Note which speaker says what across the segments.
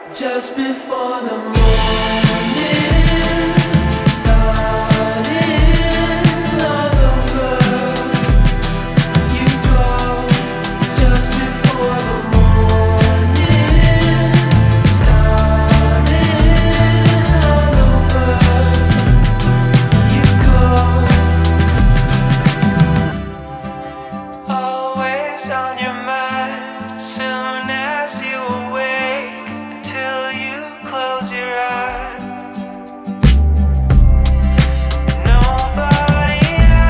Speaker 1: Just before the morning starting all over, you go. Just before the morning starting all over, you go. Always on your mind, soon as you awake. Till you close your eyes, nobody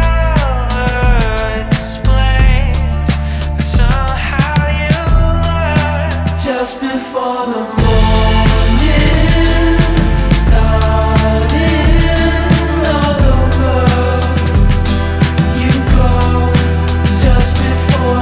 Speaker 1: ever explains, but somehow you learn. Just before the morning starting all over, you go. Just before the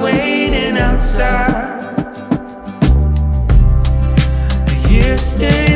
Speaker 1: waiting outside. The years stay